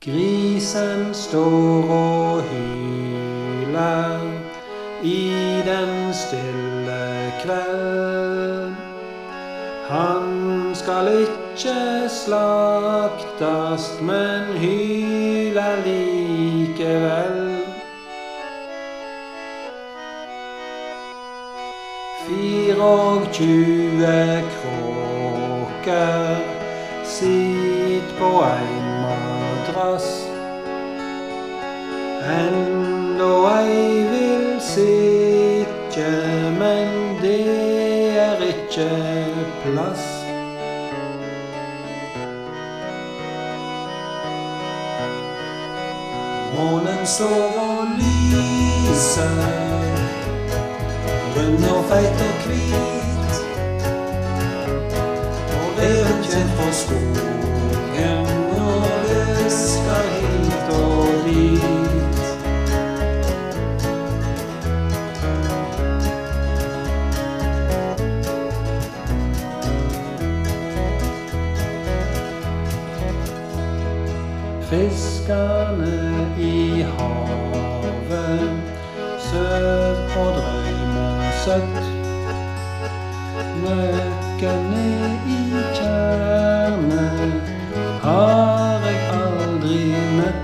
Grisen står og hyler i den stille kveld. Han skal ikke slaktast, men hyler likevel. 24 kråker sitt på ein madrass. Enda ei vil sitte, men det er ikke plass. Månen står og lyser, grønn og feit og hvit, og reven kjent på skogen og løsker hit og dit. Fiskerne i havet søv og drømmer søtt. Nøkken i tjernet har jeg aldri møtt.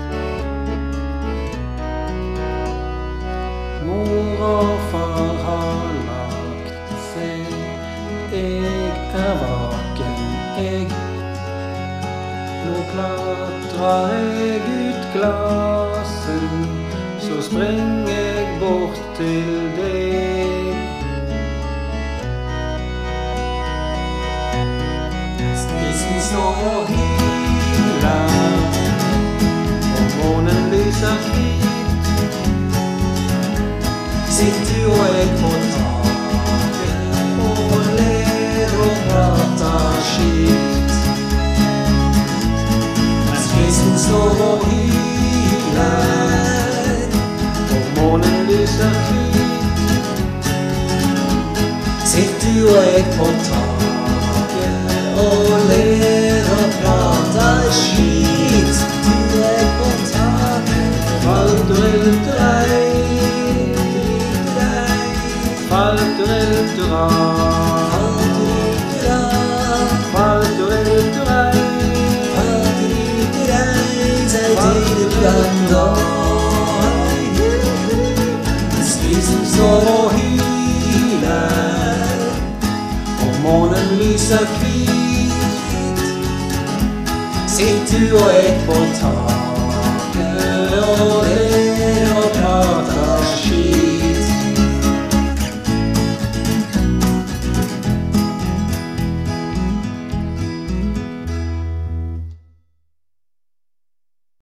Mor og far har lagt seg, jeg er vaken, jeg. Nå klatrer jeg ut glasen, så springer jeg bort til deg. Grisen står og hyler, og månen lyser hvit. Sitter jo jeg på taket og ler og prater skitt. Mens grisen står og hyler, og månen lyser hvit. Sitter jo jeg på taket og ler og prater skit. Du er på taket, faldrelterei, faldreltera, faldrelterei, grisen står og hyler, og månen lyser hvit. Sitter du og jeg på taket